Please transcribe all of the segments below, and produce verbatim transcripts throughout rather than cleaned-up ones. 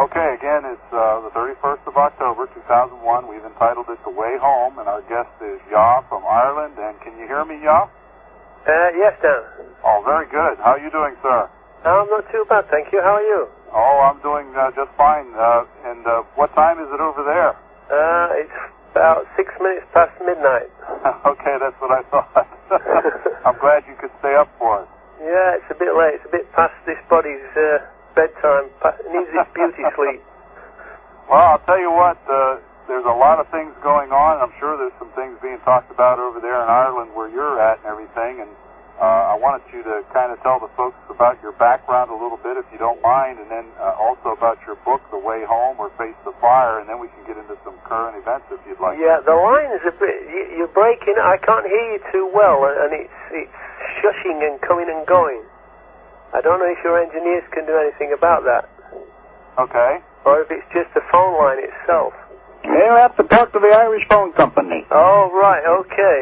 Okay, again, it's uh, the thirty-first of October, two thousand one. We've entitled it The Way Home, and our guest is Yaw from Ireland. And can you hear me, Yaw? Uh, yes, Dan. Oh, very good. How are you doing, sir? I'm not too bad, thank you. How are you? Oh, I'm doing uh, just fine. Uh, and uh, what time is it over there? Uh, it's about six minutes past midnight. Okay, that's what I thought. I'm glad you could stay up for us. Yeah, it's a bit late. It's a bit past this body's uh, bedtime. It needs its beauty sleep. Well, I'll tell you what, uh, there's a lot of things going on. I'm sure there's some things being talked about over there in Ireland where you're at and everything. And uh, I wanted you to kind of tell the folks about your background a little bit, if you don't mind, and then uh, also about your book, The Way Home, or Face the Fire, and then we can get into some current events if you'd like. Yeah, the line is a bit, you, you're breaking, I can't hear you too well, and it's, it's shushing and coming and going. I don't know if your engineers can do anything about that. Okay. Or if it's just the phone line itself. You'll have to talk to the Irish Phone Company. Oh, right, okay.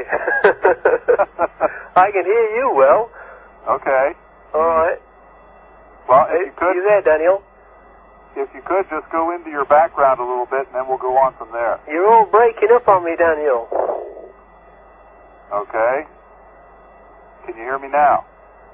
I can hear you well. Okay. All right. Well, if you could... You there, Daniel? If you could, just go into your background a little bit, and then we'll go on from there. You're all breaking up on me, Daniel. Okay. Can you hear me now?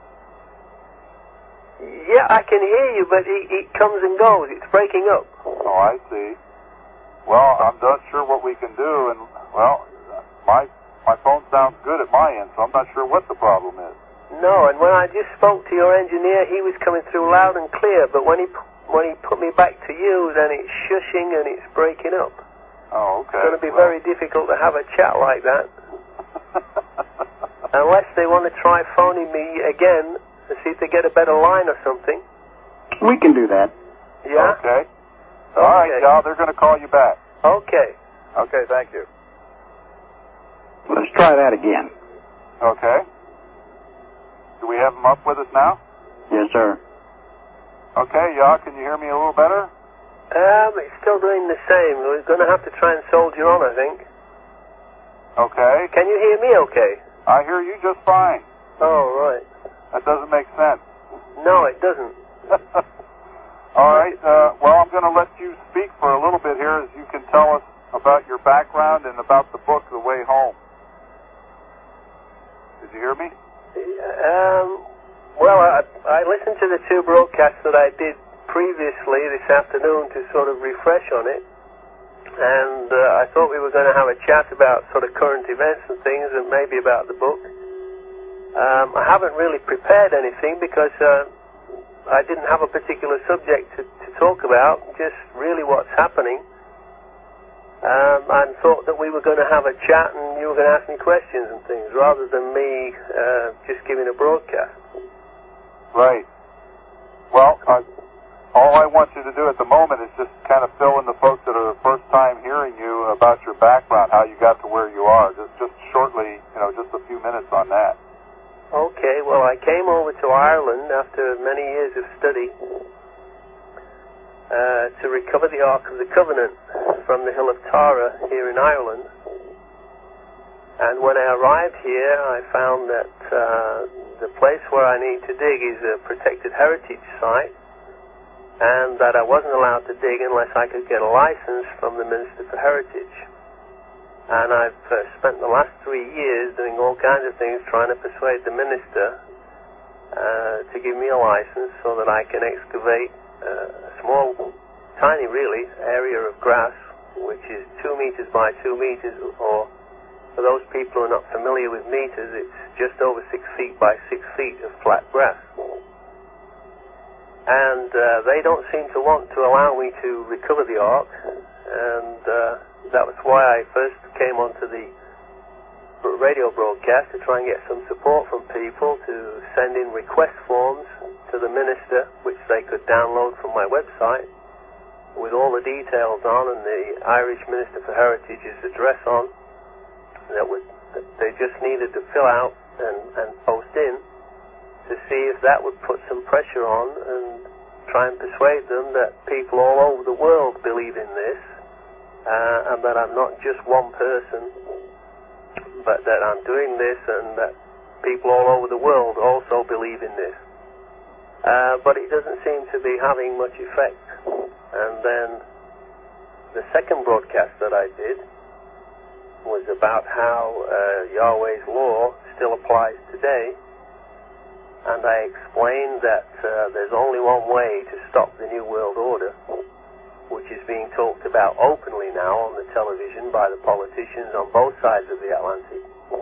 Yeah, I can hear you, but it, it comes and goes. It's breaking up. Oh, I see. Well, I'm not sure what we can do, and, well, my my phone sounds good at my end, so I'm not sure what the problem is. No, and when I just spoke to your engineer, he was coming through loud and clear, but when he when he put me back to you, then it's shushing and it's breaking up. Oh, okay. It's going to be well. very difficult to have a chat like that. Unless they want to try phoning me again to see if they get a better line or something. We can do that. Yeah? Okay. Okay. All right, y'all, they're going to call you back. Okay. Okay, thank you. Let's try that again. Okay. Do we have them up with us now? Yes, sir. Okay, y'all, can you hear me a little better? Um, it's still doing the same. We're going to have to try and soldier on, I think. Okay. Can you hear me okay? I hear you just fine. Oh, right. That doesn't make sense. No, it doesn't. All right. Uh, well, I'm going to let you speak for a little bit here as you can tell us about your background and about the book, The Way Home. Did you hear me? Um, well, I, I listened to the two broadcasts that I did previously this afternoon to sort of refresh on it. And uh, I thought we were going to have a chat about sort of current events and things and maybe about the book. Um, I haven't really prepared anything because uh, I didn't have a particular subject to, to talk about, just really what's happening. Um, and thought that we were going to have a chat and you were going to ask me questions and things rather than me uh, just giving a broadcast. Right. Well, uh, all I want you to do at the moment is just kind of fill in the folks that are the first time hearing you about your background, how you got to where you are. Just, just shortly, you know, just a few minutes on that. Okay, well, I came over to Ireland after many years of study uh, to recover the Ark of the Covenant from the Hill of Tara here in Ireland. And when I arrived here, I found that uh, the place where I need to dig is a protected heritage site, and that I wasn't allowed to dig unless I could get a license from the Minister for Heritage. And I've uh, spent the last three years doing all kinds of things trying to persuade the Minister uh, to give me a license so that I can excavate uh, a small, tiny really, area of grass, which is two meters by two meters, or for those people who are not familiar with meters, it's just over six feet by six feet of flat grass. And uh, they don't seem to want to allow me to recover the Ark, and uh, that was why I first came onto the radio broadcast to try and get some support from people to send in request forms to the Minister, which they could download from my website, with all the details on and the Irish Minister for Heritage's address on, that, would, that they just needed to fill out and, and post in to see if that would put some pressure on and try and persuade them that people all over the world believe in this, uh, and that I'm not just one person, but that I'm doing this and that people all over the world also believe in this. Uh, but it doesn't seem to be having much effect. And then the second broadcast that I did was about how uh, Yahweh's law still applies today. And I explained that uh, there's only one way to stop the New World Order, which is being talked about openly now on the television by the politicians on both sides of the Atlantic.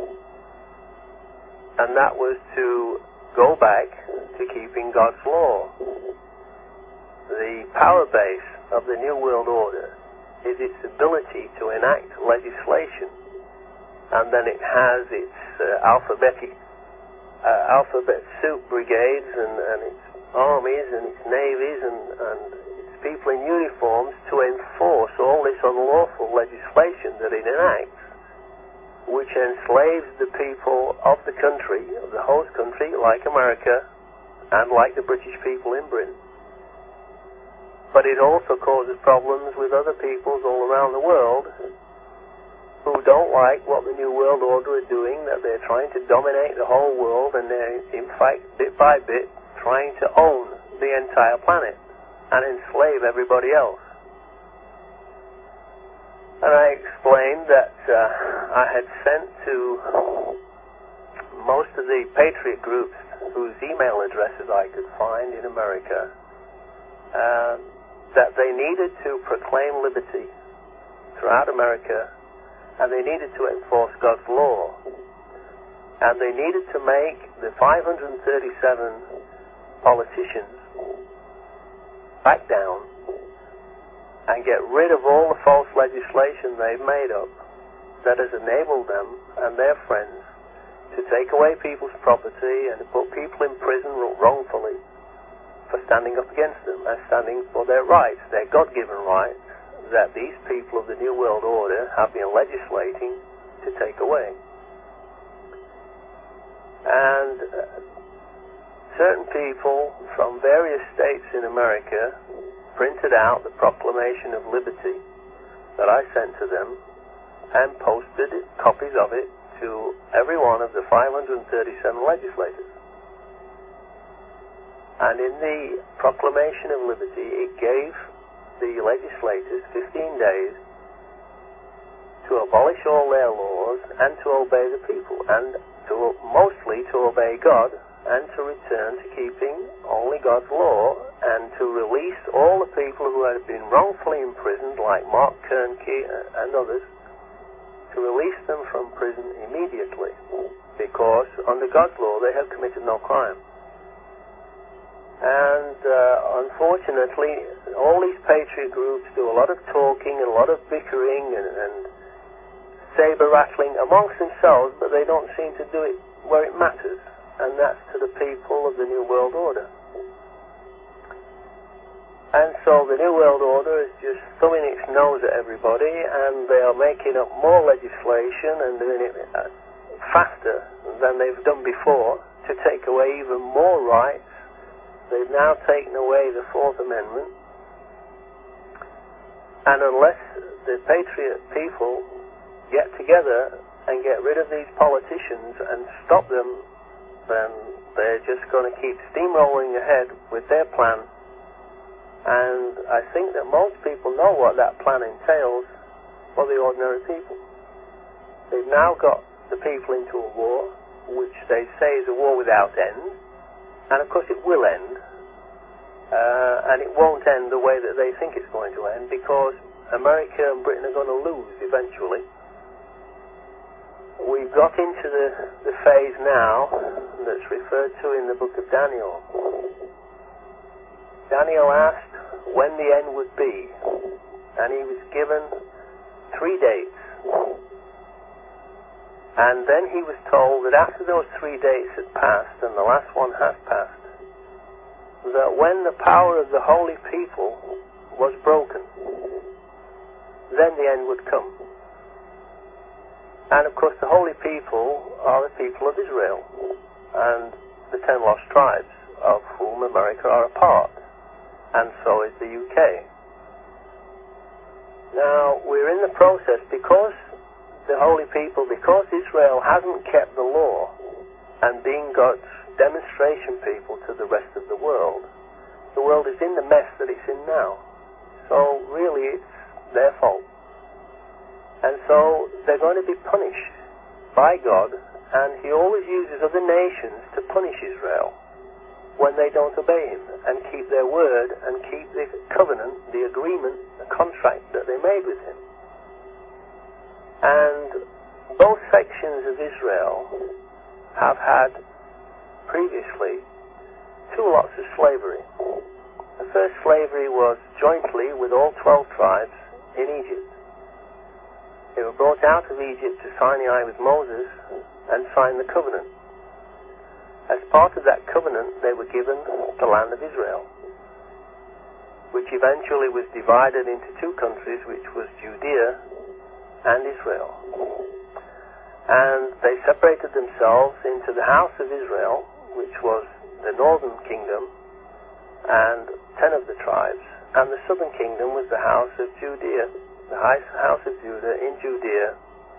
And that was to go back to keeping God's law. The power base of the New World Order is its ability to enact legislation. And then it has its uh, alphabetic Uh, alphabet soup brigades and, and its armies and its navies and, and its people in uniforms to enforce all this unlawful legislation that it enacts, which enslaves the people of the country, of the host country, like America and like the British people in Britain. But it also causes problems with other peoples all around the world who don't like what the New World Order are doing, that they're trying to dominate the whole world, and they're, in fact, bit by bit, trying to own the entire planet and enslave everybody else. And I explained that uh, I had sent to most of the patriot groups whose email addresses I could find in America uh, that they needed to proclaim liberty throughout America, and they needed to enforce God's law. And they needed to make the five hundred thirty-seven politicians back down and get rid of all the false legislation they've made up that has enabled them and their friends to take away people's property and to put people in prison wrongfully for standing up against them and standing for their rights, their God-given rights, that these people of the New World Order have been legislating to take away. And uh, certain people from various states in America printed out the Proclamation of Liberty that I sent to them and posted copies of it to every one of the five hundred thirty-seven legislators. And in the Proclamation of Liberty, it gave the legislators fifteen days to abolish all their laws and to obey the people, and to mostly to obey God and to return to keeping only God's law, and to release all the people who had been wrongfully imprisoned, like Mark Kernke and others, to release them from prison immediately, because under God's law they have committed no crime. And uh, unfortunately, all these patriot groups do a lot of talking and a lot of bickering and, and saber-rattling amongst themselves, but they don't seem to do it where it matters, and that's to the people of the New World Order. And so the New World Order is just thumbing its nose at everybody, and they are making up more legislation and doing it uh, faster than they've done before to take away even more rights. They've now taken away the Fourth Amendment, and unless the patriot people get together and get rid of these politicians and stop them, then they're just going to keep steamrolling ahead with their plan. And I think that most people know what that plan entails for the ordinary people. They've now got the people into a war, which they say is a war without end. And of course it will end, uh, and it won't end the way that they think it's going to end, because America and Britain are going to lose eventually. We've got into the, the phase now that's referred to in the book of Daniel. Daniel asked when the end would be, and he was given three dates. And then he was told that after those three days had passed, and the last one has passed, that when the power of the holy people was broken, then the end would come. And of course the holy people are the people of Israel, and the ten lost tribes, of whom America are a part, and so is the U K. Now, we're in the process, because the holy people, because Israel hasn't kept the law and being God's demonstration people to the rest of the world, the world is in the mess that it's in now. So really it's their fault. And so they're going to be punished by God, and he always uses other nations to punish Israel when they don't obey him and keep their word and keep the covenant, the agreement, the contract that they made with him. And both sections of Israel have had previously two lots of slavery. The first slavery was jointly with all twelve tribes in Egypt. They were brought out of Egypt to Sinai with Moses and signed the covenant. As part of that covenant, they were given the land of Israel, which eventually was divided into two countries, which was Judea and Israel. And they separated themselves into the house of Israel, which was the northern kingdom, and ten of the tribes, and the southern kingdom was the house of Judea, the house of Judah in Judea.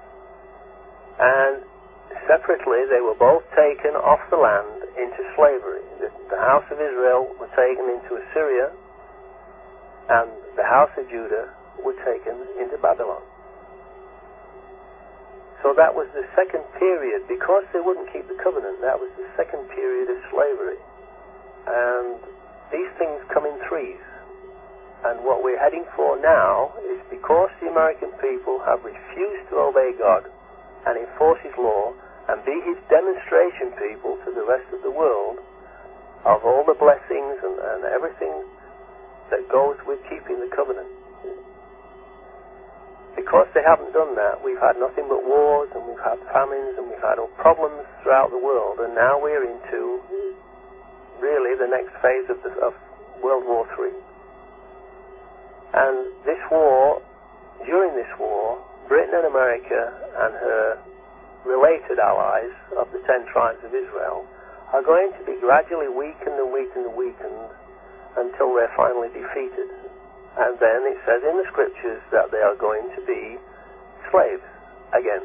And separately, they were both taken off the land into slavery. The, the house of Israel were taken into Assyria, and the house of Judah were taken into Babylon. So that was the second period. Because they wouldn't keep the covenant, that was the second period of slavery. And these things come in threes. And what we're heading for now is, because the American people have refused to obey God and enforce his law and be his demonstration people to the rest of the world of all the blessings and, and everything that goes with keeping the covenant. Because they haven't done that, we've had nothing but wars, and we've had famines, and we've had all problems throughout the world, and now we're into really the next phase of, the, of World War Three. And this war, during this war, Britain and America and her related allies of the ten tribes of Israel are going to be gradually weakened and weakened and weakened until they're finally defeated. And then it says in the scriptures that they are going to be slaves again.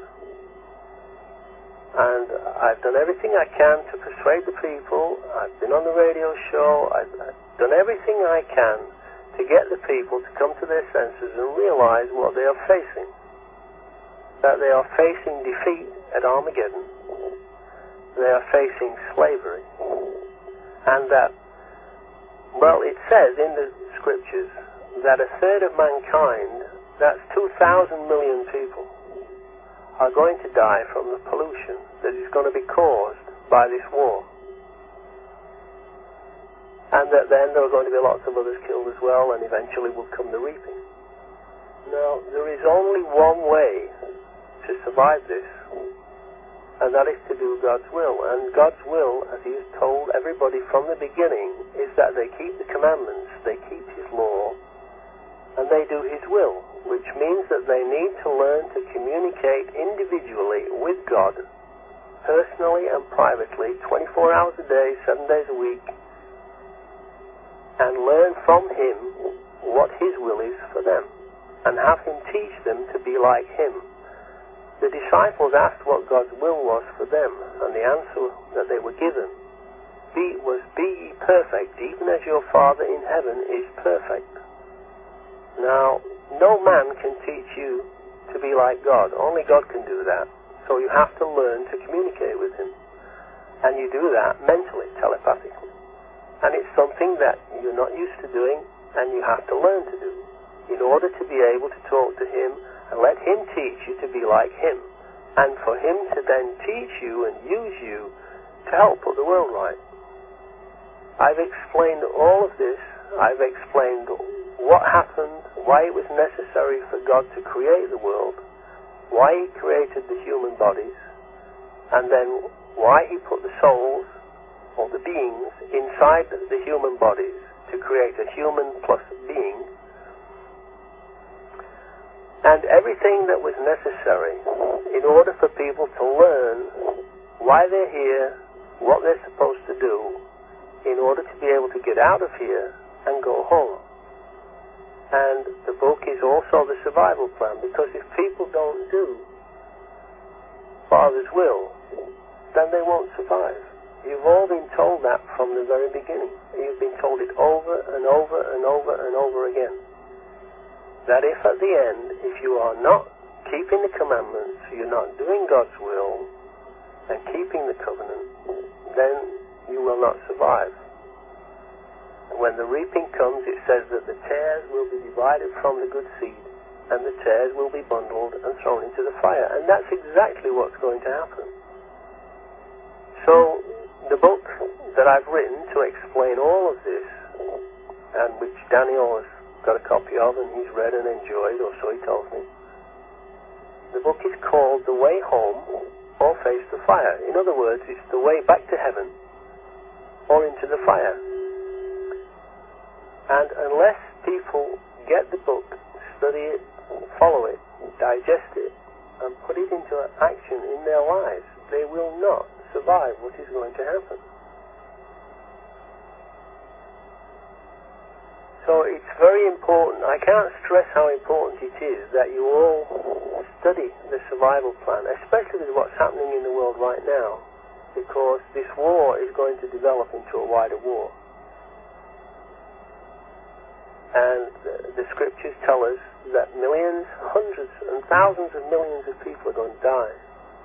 And I've done everything I can to persuade the people. I've been on the radio show. I've, I've done everything I can to get the people to come to their senses and realize what they are facing. That they are facing defeat at Armageddon. They are facing slavery. And that, well, it says in the scriptures that a third of mankind, that's two thousand million people, are going to die from the pollution that is going to be caused by this war. And that then there are going to be lots of others killed as well, and eventually will come the reaping. Now, there is only one way to survive this, and that is to do God's will. And God's will, as he has told everybody from the beginning, is that they keep the commandments, they keep his law, and they do his will, which means that they need to learn to communicate individually with God, personally and privately, twenty-four hours a day, seven days a week, and learn from him what his will is for them, and have him teach them to be like him. The disciples asked what God's will was for them, and the answer that they were given be, was, "Be ye perfect, even as your Father in heaven is perfect." Now, no man can teach you to be like God. Only God can do that. So you have to learn to communicate with him. And you do that mentally, telepathically. And it's something that you're not used to doing, and you have to learn to do in order to be able to talk to him and let him teach you to be like him, and for him to then teach you and use you to help put the world right. I've explained all of this. I've explained what happened, why it was necessary for God to create the world, why he created the human bodies, and then why he put the souls, or the beings, inside the human bodies to create a human plus being, and everything that was necessary in order for people to learn why they're here, what they're supposed to do, in order to be able to get out of here and go home. And the book is also the survival plan, because if people don't do Father's will, then they won't survive. You've all been told that from the very beginning. You've been told it over and over and over and over again. that if at the end, if you are not keeping the commandments, you're not doing God's will and keeping the covenant, then you will not survive. And when the reaping comes, it says that the tares will be divided from the good seed, and the tares will be bundled and thrown into the fire. And that's exactly what's going to happen. So, the book that I've written to explain all of this, and which Daniel has got a copy of and he's read and enjoyed, or so he tells me, the book is called The Way Home or Face the Fire. In other words, it's the way back to heaven or into the fire. And unless people get the book, study it, follow it, digest it, and put it into action in their lives, they will not survive what is going to happen. So it's very important. I can't stress how important it is that you all study the survival plan, especially with what's happening in the world right now, because this war is going to develop into a wider war. And the scriptures tell us that millions, hundreds and thousands of millions of people are going to die.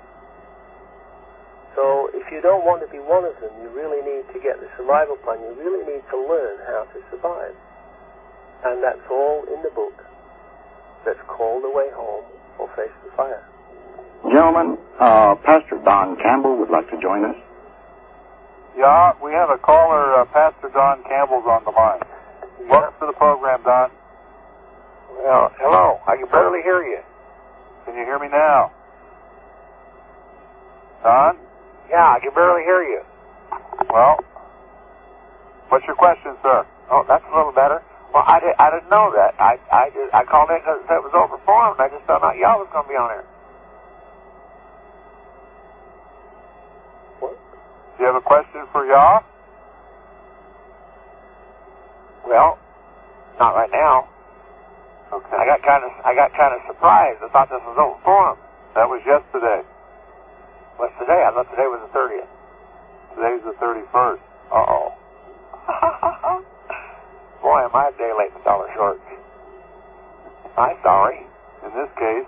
So if you don't want to be one of them, you really need to get the survival plan. You really need to learn how to survive. And that's all in the book that's called The Way Home or Face the Fire. Gentlemen, uh, Pastor Don Campbell would like to join us. Yeah, we have a caller, uh, Pastor Don Campbell's on the line. Yeah. Welcome to the program, Don. Well, hello. I can barely hear you. Can you hear me now? Don? Yeah, I can barely hear you. Well, what's your question, sir? Oh, that's a little better. Well, I, did, I didn't know that. I I, did, I called in because it was overformed. I just thought out y'all was going to be on there. What? Do you have a question for y'all? Well, not right now. Okay. I got kind of I got kind of surprised. I thought this was overformed. That was yesterday. What's today? I thought today was the thirtieth. Today's the thirty-first. Uh-oh. Boy, am I a day late and a dollar short. I'm sorry. In this case.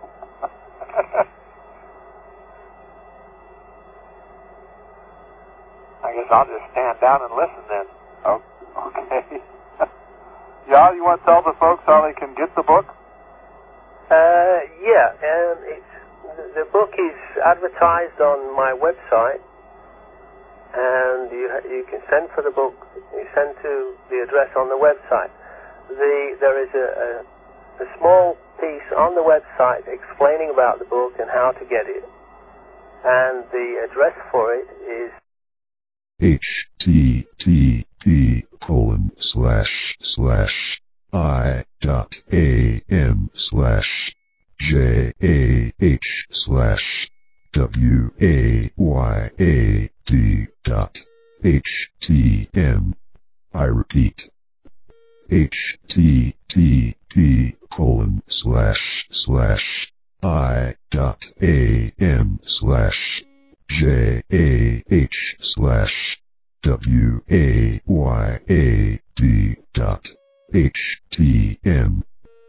I guess I'll just stand down and listen then. Oh, okay. Yeah, you want to tell the folks how they can get the book? Uh, yeah, and it's the book is advertised on my website, and you you can send for the book. You send to the address on the website. The there is a, a a small piece on the website explaining about the book and how to get it, and the address for it is H T T P colon slash slash I dot A M slash J A H slash W A Y A D dot H T M. I repeat, H T T P colon slash slash I dot A M slash J A H slash W A Y A D dot H T M.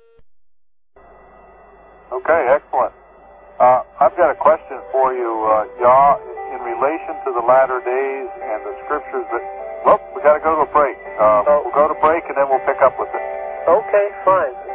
Okay, excellent. Uh, I've got a question for you, uh, Yah, in relation to the latter days and the scriptures that... Well, we got to go to a break. Uh, Oh. We'll go to break and then we'll pick up with it. okay, fine.